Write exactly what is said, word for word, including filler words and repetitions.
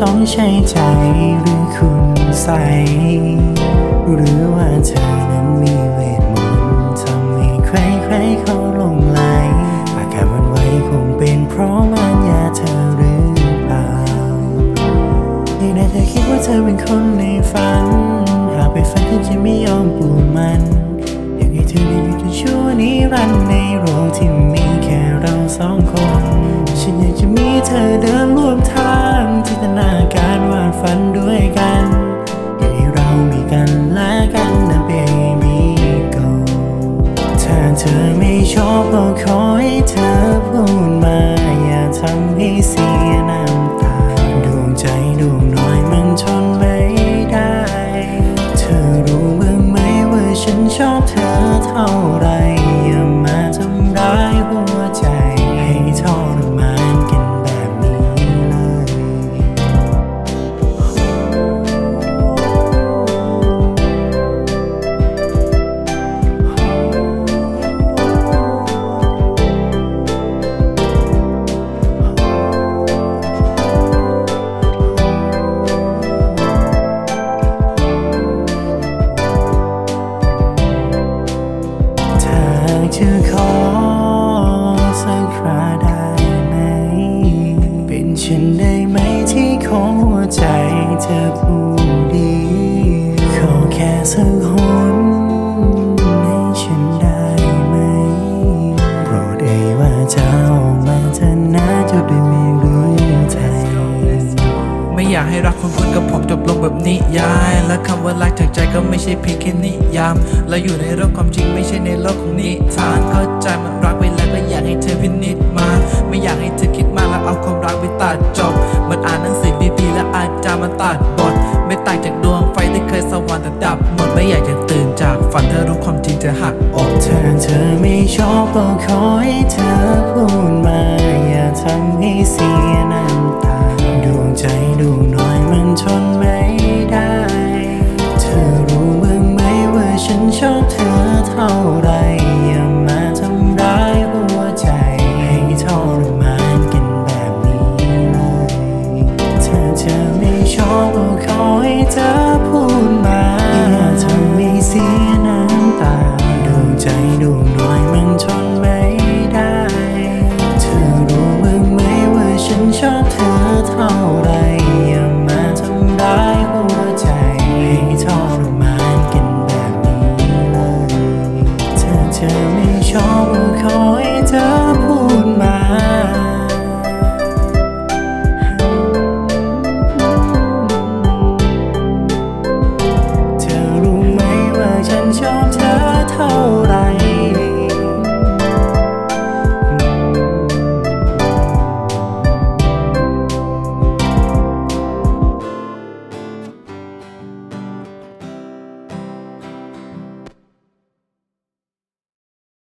ต้องใช้ใจหรือคุณใสหรือว่าเธอนั้นมีเวทมนต์ทำให้ใครๆเขาหลงไหลอาการวันไหวคงเป็นเพราะมันยาเธอหรือเปล่าที่ไหนเธอคิดว่าเธอเป็นคนในฝันหากไปฝันเธอจะไม่ยอมปูมันอยากให้เธอได้อยู่จนชั่วนิรันดร์ในโลกที่มีแค่เราสองคนฉันอยากจะมีเธอเดินร่วมทางจินตนาการวาดฝันด้วยกันอยากให้เรามีกันและกันนะ baby go ถ้าเธอไม่ชอบก็ขอให้เธอพูดมาอย่าทำให้เสียน้ำตาดวงใจดวงน้อยมันทนไม่ได้เธอรู้บ้างไหมว่าฉันชอบเธอเท่าไรอย่ามาทำร้ายหัวใจให้ทรมานกันแบบนี้เลยจะขอสักคราได้ไหมเป็นฉันได้ไหมที่ขอหัวใจเธอผู้ดีขอแค่สักหนให้ฉันได้ไหมโปรดเอ่ยว่าจะออกมาเธอน่าจะได้ไม่รู้ใจไม่อยากให้รักคนคนกับผมจบลงแบบนิยายและคำว่ารักจากใจก็ไม่ใช่เพียงแค่นิยามเราอยู่ในโลกความจริงไม่ใช่ในโลกของนิทานเข้าใจมันรักไปแล้วก็อยากให้เธอพินิจมาไม่อยากให้เธอคิดมากแล้วเอาความรักไปตัดจบเหมือนอ่านหนังสือดีๆและอาจารย์มาตัดบทไม่ต่างจากดวงไฟที่เคยสว่างแต่ดับหมดไม่อยากจะตื่นจากฝันถ้ารู้ความจริงจะหักอกถ้าเธอไม่ชอบก็ขอให้เธอพูดมาอย่าทำให้เสียน้ำตาดวงใจดวงน้อยมันทนไม่ได้เธอรู้บ้างไหมว่าฉันชอบเธอเท่าไรอย่ามาทำร้ายหัวใจให้ทรมานกันแบบนี้เลยถ้าเธอไม่ชอบก็ขอให้เธอพูดมาอย่าทำให้เสียน้ำตาดวงใจดวงน้อยมันทนไม่ได้เธอรู้บ้างไหมว่าฉันชอบเธอเท่าไรอย่ามาทำร้ายหัวใจให้ทรมานกันแบบนี้เลยถ้าเธอไม่ชอบก็ขอให้เธอพูดมาเธอรู้ไหมว่าฉันชอบ